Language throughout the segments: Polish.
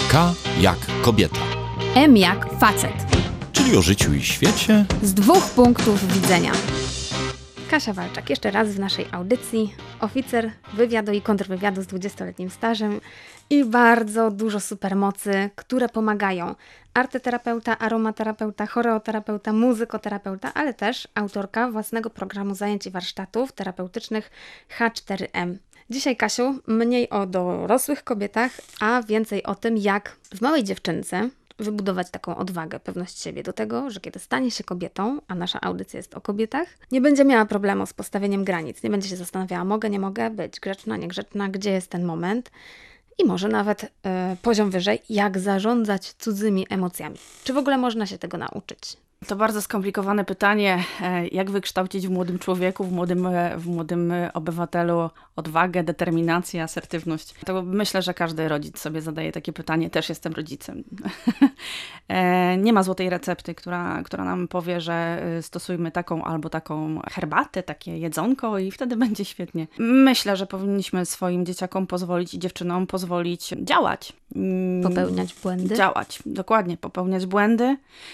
K jak kobieta. M jak facet. Czyli o życiu i świecie Z 2 punktów widzenia. Kasia Walczak, jeszcze raz w naszej audycji. Oficer wywiadu i kontrwywiadu z 20-letnim stażem i bardzo dużo supermocy, które pomagają. Arteterapeuta, aromaterapeuta, choreoterapeuta, muzykoterapeuta, ale też autorka własnego programu zajęć i warsztatów terapeutycznych H4M. Dzisiaj, Kasiu, mniej o dorosłych kobietach, a więcej o tym, jak w małej dziewczynce wybudować taką odwagę, pewność siebie do tego, że kiedy stanie się kobietą, a nasza audycja jest o kobietach, nie będzie miała problemu z postawieniem granic, nie będzie się zastanawiała, mogę, nie mogę być grzeczna, niegrzeczna, gdzie jest ten moment i może nawet poziom wyżej, jak zarządzać cudzymi emocjami. Czy w ogóle można się tego nauczyć? To bardzo skomplikowane pytanie, jak wykształcić w młodym człowieku, w młodym obywatelu odwagę, determinację, asertywność. To myślę, że każdy rodzic sobie zadaje takie pytanie, też jestem rodzicem. Nie ma złotej recepty, która nam powie, że stosujmy taką albo taką herbatę, takie jedzonko i wtedy będzie świetnie. Myślę, że powinniśmy swoim dzieciakom pozwolić i dziewczynom pozwolić działać. Popełniać błędy? Działać, dokładnie, popełniać błędy.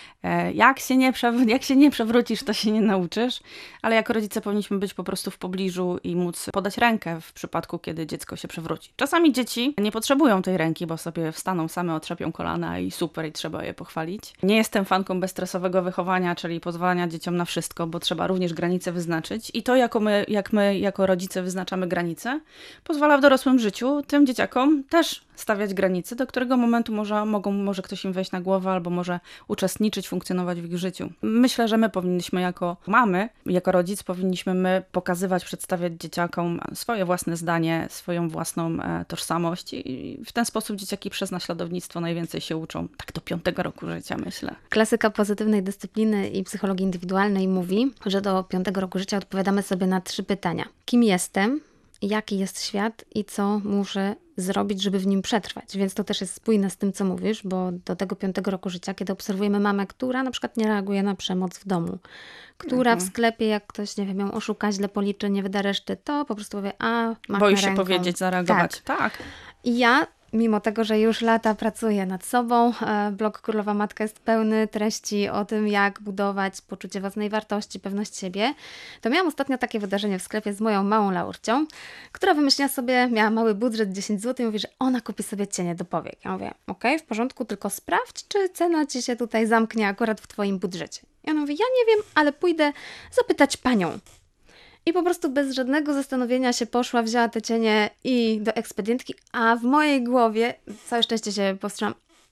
Jak się nie przewrócisz, to się nie nauczysz, ale jako rodzice powinniśmy być po prostu w pobliżu i móc podać rękę w przypadku, kiedy dziecko się przewróci. Czasami dzieci nie potrzebują tej ręki, bo sobie wstaną same, otrzepią kolana i super, i trzeba je pochwalić. Nie jestem fanką bezstresowego wychowania, czyli pozwalania dzieciom na wszystko, bo trzeba również granice wyznaczyć i to, jak my jako rodzice wyznaczamy granice, pozwala w dorosłym życiu tym dzieciakom też stawiać granice, do którego momentu może ktoś im wejść na głowę albo może uczestniczyć, funkcjonować w ich życiu. Myślę, że my powinniśmy jako mamy, jako rodzic powinniśmy my pokazywać, przedstawiać dzieciakom swoje własne zdanie, swoją własną tożsamość i w ten sposób dzieciaki przez naśladownictwo najwięcej się uczą. Tak do 5 roku życia, myślę. Klasyka pozytywnej dyscypliny i psychologii indywidualnej mówi, że do 5 roku życia odpowiadamy sobie na 3 pytania. Kim jestem? Jaki jest świat i co muszę zrobić, żeby w nim przetrwać. Więc to też jest spójne z tym, co mówisz, bo do tego 5 roku życia, kiedy obserwujemy mamę, która na przykład nie reaguje na przemoc w domu, która w sklepie, jak ktoś, nie wiem, ją oszuka, źle policzy, nie wyda reszty, to po prostu powie, boi się ręką. powiedzieć, zareagować. Tak. I ja, mimo tego, że już lata pracuję nad sobą, blog Królowa Matka jest pełny treści o tym, jak budować poczucie własnej wartości, pewność siebie, to miałam ostatnio takie wydarzenie w sklepie z moją małą Laurcią, która wymyśliła sobie, miała mały budżet 10 zł i mówi, że ona kupi sobie cienie do powiek. Ja mówię, okej, w porządku, tylko sprawdź, czy cena ci się tutaj zamknie akurat w twoim budżecie. I ona mówi, ja nie wiem, ale pójdę zapytać panią. I po prostu bez żadnego zastanowienia się poszła, wzięła te cienie i do ekspedientki, a w mojej głowie, całe szczęście się powstrzymam,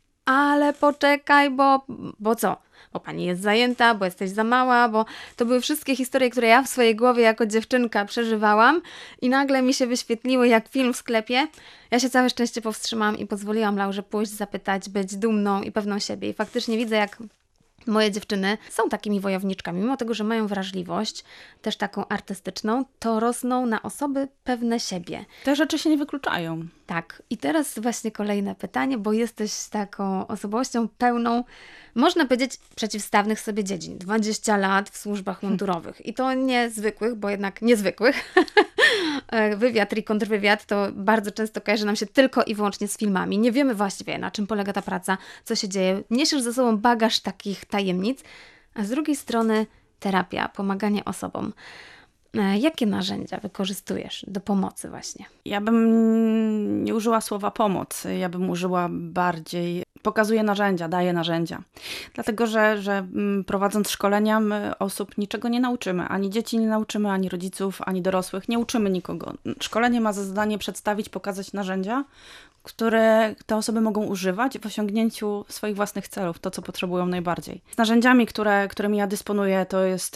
ale poczekaj, bo co? Bo pani jest zajęta, bo jesteś za mała, bo to były wszystkie historie, które ja w swojej głowie jako dziewczynka przeżywałam i nagle mi się wyświetliły jak film w sklepie. Ja się całe szczęście powstrzymałam i pozwoliłam Laurze pójść, zapytać, być dumną i pewną siebie. I faktycznie widzę, jak moje dziewczyny są takimi wojowniczkami, mimo tego, że mają wrażliwość, też taką artystyczną, to rosną na osoby pewne siebie. Te rzeczy się nie wykluczają. Tak. I teraz właśnie kolejne pytanie, bo jesteś taką osobowością pełną, można powiedzieć, przeciwstawnych sobie dziedzin. 20 lat w służbach mundurowych. I to nie zwykłych, bo jednak niezwykłych. Wywiad i kontrwywiad to bardzo często kojarzy nam się tylko i wyłącznie z filmami. Nie wiemy właściwie, na czym polega ta praca, co się dzieje. Niesiesz ze sobą bagaż takich tajemnic, a z drugiej strony terapia, pomaganie osobom. Jakie narzędzia wykorzystujesz do pomocy właśnie? Ja bym nie użyła słowa pomoc. Ja bym użyła bardziej pokazuję narzędzia, daję narzędzia. Dlatego, że prowadząc szkolenia my osób niczego nie nauczymy. Ani dzieci nie nauczymy, ani rodziców, ani dorosłych. Nie uczymy nikogo. Szkolenie ma za zadanie przedstawić, pokazać narzędzia, które te osoby mogą używać w osiągnięciu swoich własnych celów, to co potrzebują najbardziej. Z narzędziami, którymi ja dysponuję, to jest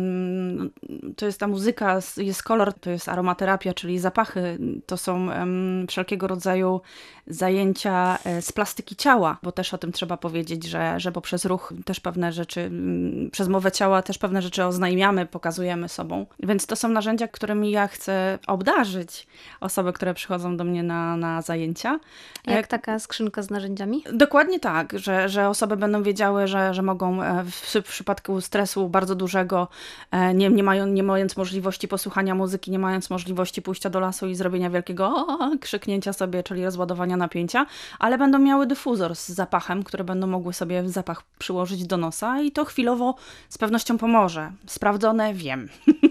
ta muzyka, jest kolor, to jest aromaterapia, czyli zapachy, to są wszelkiego rodzaju zajęcia z plastyki ciała, bo też o tym trzeba powiedzieć, że poprzez ruch też pewne rzeczy, przez mowę ciała też pewne rzeczy oznajmiamy, pokazujemy sobą. Więc to są narzędzia, którymi ja chcę obdarzyć osoby, które przychodzą do mnie na zajęcia. Jak taka skrzynka z narzędziami? Dokładnie tak, że osoby będą wiedziały, że mogą w przypadku stresu bardzo dużego, nie mając możliwości posłuchania muzyki, nie mając możliwości pójścia do lasu i zrobienia wielkiego krzyknięcia sobie, czyli rozładowania wywoływania napięcia, ale będą miały dyfuzor z zapachem, który będą mogły sobie zapach przyłożyć do nosa i to chwilowo z pewnością pomoże. Sprawdzone, wiem.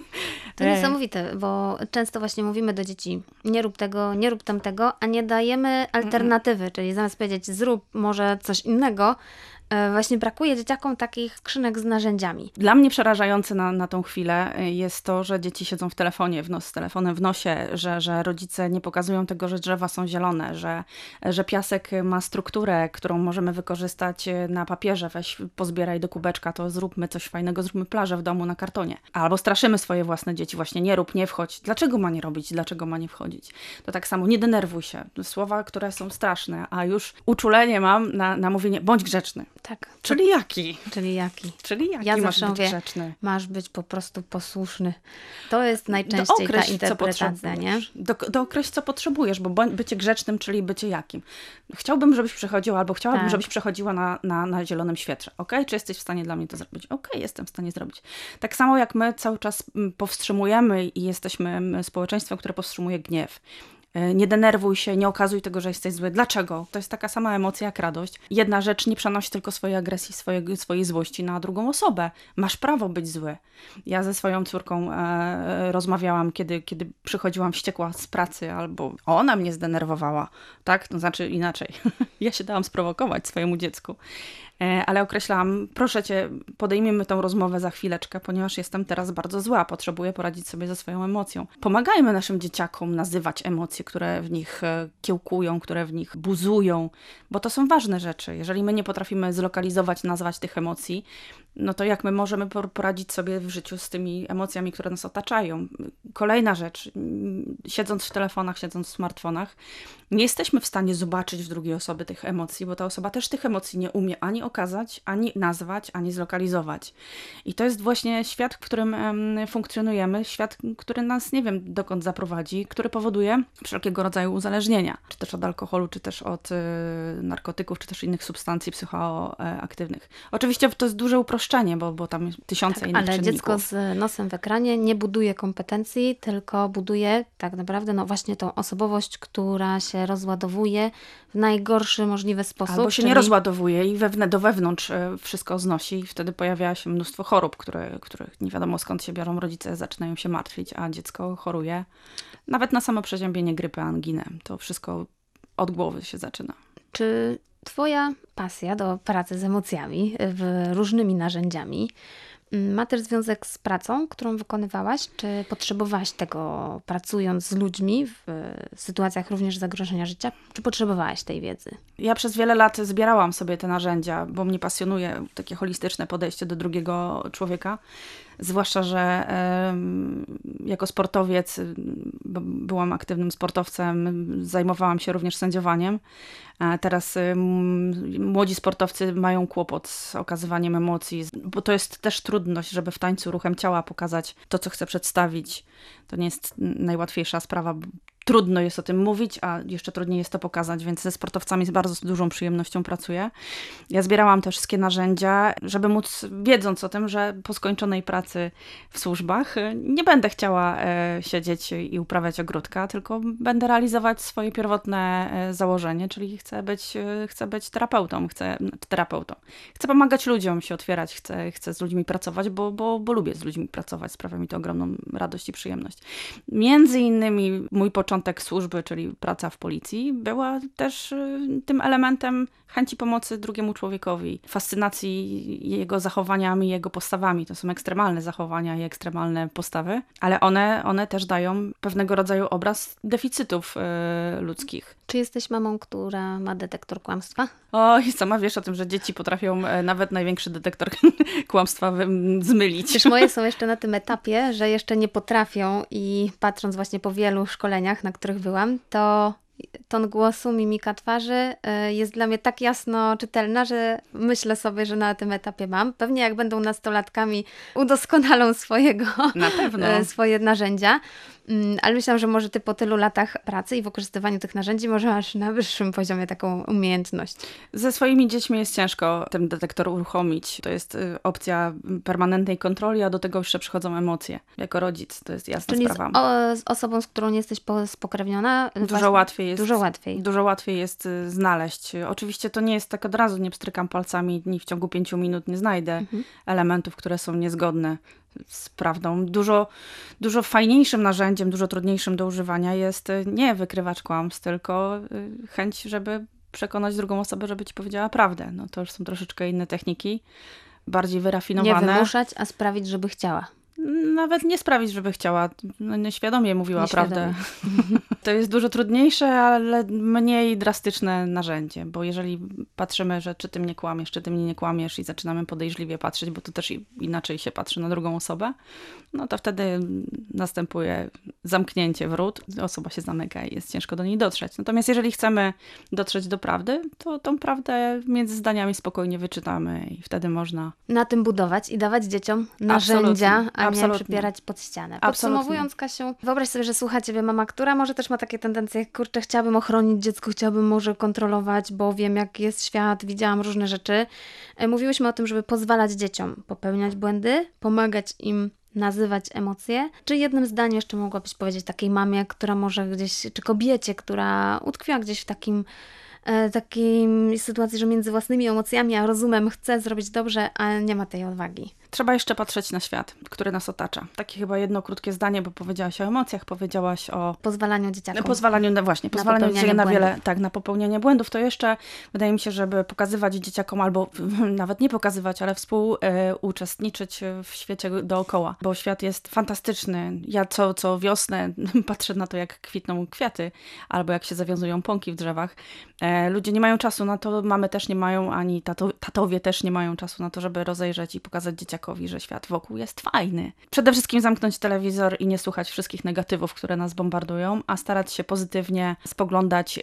To niesamowite, bo często właśnie mówimy do dzieci, nie rób tego, nie rób tamtego, a nie dajemy alternatywy, czyli zamiast powiedzieć zrób może coś innego, właśnie brakuje dzieciakom takich skrzynek z narzędziami. Dla mnie przerażające na tą chwilę jest to, że dzieci siedzą w telefonie, z telefonem w nosie, że rodzice nie pokazują tego, że drzewa są zielone, że piasek ma strukturę, którą możemy wykorzystać na papierze. Weź, pozbieraj do kubeczka, to zróbmy coś fajnego, zróbmy plażę w domu na kartonie. Albo straszymy swoje własne dzieci, właśnie nie rób, nie wchodź. Dlaczego ma nie robić? Dlaczego ma nie wchodzić? To tak samo, nie denerwuj się. Słowa, które są straszne, a już uczulenie mam na mówienie, bądź grzeczny. Tak. Czyli jaki? Czyli jaki? Ja Masz zawsze być grzeczny. Masz być po prostu posłuszny. To jest najczęściej ta interpretacja, nie? Dookreśl, co potrzebujesz, bo bycie grzecznym, czyli bycie jakim. Chciałbym, żebyś przechodził, albo chciałabym, żebyś przechodziła na zielonym świetle. Okej? Czy jesteś w stanie dla mnie to zrobić? Okej, jestem w stanie zrobić. Tak samo jak my cały czas powstrzymujemy i jesteśmy społeczeństwem, które powstrzymuje gniew. Nie denerwuj się, nie okazuj tego, że jesteś zły. Dlaczego? To jest taka sama emocja jak radość. Jedna rzecz, nie przenosi tylko swojej agresji, swojej złości na drugą osobę. Masz prawo być zły. Ja ze swoją córką rozmawiałam, kiedy przychodziłam wściekła z pracy, albo ona mnie zdenerwowała. Tak? To znaczy inaczej. Ja się dałam sprowokować swojemu dziecku. Ale określałam, proszę cię, podejmijmy tę rozmowę za chwileczkę, ponieważ jestem teraz bardzo zła, potrzebuję poradzić sobie ze swoją emocją. Pomagajmy naszym dzieciakom nazywać emocje, które w nich kiełkują, które w nich buzują, bo to są ważne rzeczy. Jeżeli my nie potrafimy zlokalizować, nazwać tych emocji, no to jak my możemy poradzić sobie w życiu z tymi emocjami, które nas otaczają? Kolejna rzecz, siedząc w telefonach, siedząc w smartfonach, nie jesteśmy w stanie zobaczyć w drugiej osoby tych emocji, bo ta osoba też tych emocji nie umie ani okazać, ani nazwać, ani zlokalizować. I to jest właśnie świat, w którym funkcjonujemy, świat, który nas nie wiem dokąd zaprowadzi, który powoduje wszelkiego rodzaju uzależnienia, czy też od alkoholu, czy też od narkotyków, czy też innych substancji psychoaktywnych. Oczywiście to jest duże uproszczenie, bo tam tysiące innych ale czynników. dziecko z nosem w ekranie nie buduje kompetencji, tylko buduje tak naprawdę no właśnie tą osobowość, która się rozładowuje w najgorszy możliwy sposób. Albo się nie rozładowuje i do wewnątrz wszystko znosi i wtedy pojawia się mnóstwo chorób, których nie wiadomo skąd się biorą, rodzice zaczynają się martwić, a dziecko choruje. Nawet na samo przeziębienie grypy, anginę. To wszystko od głowy się zaczyna. Czy twoja pasja do pracy z emocjami, różnymi narzędziami, ma też związek z pracą, którą wykonywałaś? Czy potrzebowałaś tego pracując z ludźmi w sytuacjach również zagrożenia życia? Czy potrzebowałaś tej wiedzy? Ja przez wiele lat zbierałam sobie te narzędzia, bo mnie pasjonuje takie holistyczne podejście do drugiego człowieka. Zwłaszcza, że jako sportowiec byłam aktywnym sportowcem, zajmowałam się również sędziowaniem. Teraz młodzi sportowcy mają kłopot z okazywaniem emocji, bo to jest też trudność, żeby w tańcu ruchem ciała pokazać to, co chcę przedstawić. To nie jest najłatwiejsza sprawa. Trudno jest o tym mówić, a jeszcze trudniej jest to pokazać, więc ze sportowcami z bardzo dużą przyjemnością pracuję. Ja zbierałam te wszystkie narzędzia, żeby móc, wiedząc o tym, że po skończonej pracy w służbach nie będę chciała siedzieć i uprawiać ogródka, tylko będę realizować swoje pierwotne założenie, czyli chcę być terapeutą. Chcę pomagać ludziom się otwierać, chcę z ludźmi pracować, bo lubię z ludźmi pracować, sprawia mi to ogromną radość i przyjemność. Między innymi mój początek służby, czyli praca w policji, była też tym elementem chęci pomocy drugiemu człowiekowi, fascynacji jego zachowaniami, jego postawami. To są ekstremalne zachowania i ekstremalne postawy, ale one też dają pewnego rodzaju obraz deficytów ludzkich. Czy jesteś mamą, która ma detektor kłamstwa? Oj, sama wiesz o tym, że dzieci potrafią nawet największy detektor kłamstwa zmylić. Przecież moje są jeszcze na tym etapie, że jeszcze nie potrafią i patrząc właśnie po wielu szkoleniach, na których byłam, to ton głosu, mimika twarzy jest dla mnie tak jasno czytelna, że myślę sobie, że na tym etapie mam. Pewnie jak będą nastolatkami, udoskonalą na pewno swoje narzędzia. Ale myślałam, że może ty po tylu latach pracy i wykorzystywaniu tych narzędzi może masz na wyższym poziomie taką umiejętność. Ze swoimi dziećmi jest ciężko ten detektor uruchomić. To jest opcja permanentnej kontroli, a do tego jeszcze przychodzą emocje. Jako rodzic to jest jasna sprawa. Z osobą, z którą nie jesteś spokrewniona? Dużo łatwiej Dużo łatwiej jest znaleźć. Oczywiście to nie jest tak od razu, nie pstrykam palcami i w ciągu 5 minut nie znajdę elementów, które są niezgodne z prawdą. Dużo fajniejszym narzędziem, dużo trudniejszym do używania jest nie wykrywacz kłamstw, tylko chęć, żeby przekonać drugą osobę, żeby ci powiedziała prawdę. No to już są troszeczkę inne techniki, bardziej wyrafinowane. Nie wymuszać, a sprawić, żeby chciała. Nawet nie sprawić, żeby chciała. Nieświadomie mówiła Nieświadomie. prawdę. To jest dużo trudniejsze, ale mniej drastyczne narzędzie, bo jeżeli patrzymy, że czy ty mnie kłamiesz, czy ty mnie nie kłamiesz i zaczynamy podejrzliwie patrzeć, bo to też inaczej się patrzy na drugą osobę, no to wtedy następuje zamknięcie wrót, osoba się zamyka i jest ciężko do niej dotrzeć. Natomiast jeżeli chcemy dotrzeć do prawdy, to tą prawdę między zdaniami spokojnie wyczytamy i wtedy można... Na tym budować i dawać dzieciom narzędzia, a nie Absolutnie. przypierać pod ścianę. Absolutnie. Podsumowując, Kasiu, wyobraź sobie, że słucha ciebie mama, która może też ma takie tendencje, kurczę, chciałabym ochronić dziecko, chciałabym może kontrolować, bo wiem, jak jest świat, widziałam różne rzeczy. Mówiłyśmy o tym, żeby pozwalać dzieciom popełniać błędy, pomagać im nazywać emocje. Czy jednym zdaniem jeszcze mogłabyś powiedzieć takiej mamie, która może gdzieś, czy kobiecie, która utkwiła gdzieś w takiej sytuacji, że między własnymi emocjami a rozumem chce zrobić dobrze, a nie ma tej odwagi? Trzeba jeszcze patrzeć na świat, który nas otacza. Takie chyba jedno krótkie zdanie, bo powiedziałaś o emocjach, powiedziałaś o Pozwalaniu dzieciakom. pozwalaniu popełnianie na wiele, błędów. tak, na popełnianie błędów. To jeszcze wydaje mi się, żeby pokazywać dzieciakom albo nawet nie pokazywać, ale współuczestniczyć w świecie dookoła, bo świat jest fantastyczny. Ja co wiosnę patrzę na to, jak kwitną kwiaty albo jak się zawiązują pąki w drzewach. Ludzie nie mają czasu na to, mamy też nie mają, ani tatowie też nie mają czasu na to, żeby rozejrzeć i pokazać dzieciakowi, że świat wokół jest fajny. Przede wszystkim zamknąć telewizor i nie słuchać wszystkich negatywów, które nas bombardują, a starać się pozytywnie spoglądać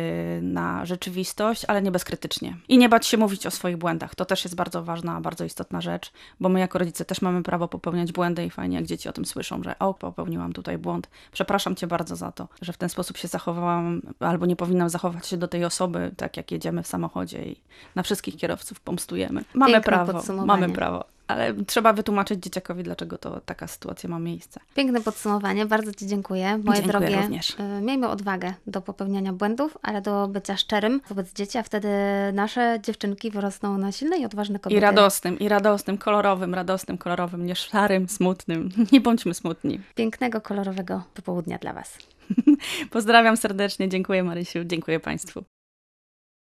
na rzeczywistość, ale nie bezkrytycznie. I nie bać się mówić o swoich błędach. To też jest bardzo ważna, bardzo istotna rzecz, bo my jako rodzice też mamy prawo popełniać błędy i fajnie, jak dzieci o tym słyszą, że popełniłam tutaj błąd. Przepraszam cię bardzo za to, że w ten sposób się zachowałam, albo nie powinnam zachować się do tej osoby, tak jak jedziemy w samochodzie i na wszystkich kierowców pomstujemy. Mamy prawo. Ale trzeba wytłumaczyć dzieciakowi, dlaczego taka sytuacja ma miejsce. Piękne podsumowanie, bardzo ci dziękuję. Moje Dziękuję drogie, również. Miejmy odwagę do popełniania błędów, ale do bycia szczerym wobec dzieci, a wtedy nasze dziewczynki wyrosną na silne i odważne kobiety. I radosnym, kolorowym, nie szarym, smutnym. Nie bądźmy smutni. Pięknego, kolorowego popołudnia dla was. Pozdrawiam serdecznie, dziękuję Marysiu, dziękuję Państwu.